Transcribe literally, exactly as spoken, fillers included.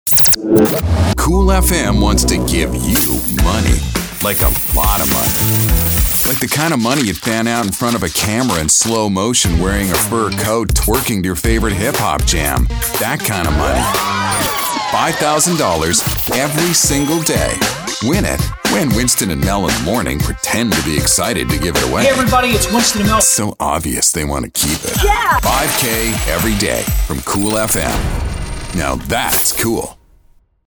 Cool F M wants to give you money. Like a lot of money. Like the kind of money you'd fan out in front of a camera in slow motion wearing a fur coat twerking to your favorite hip-hop jam. That kind of money. five thousand dollars every single day. Win it. When Winston and Mel in the morning pretend to be excited to give it away. Hey everybody, it's Winston and Mel. It's so obvious they want to keep it. Yeah! five K every day from Cool F M. Now that's cool.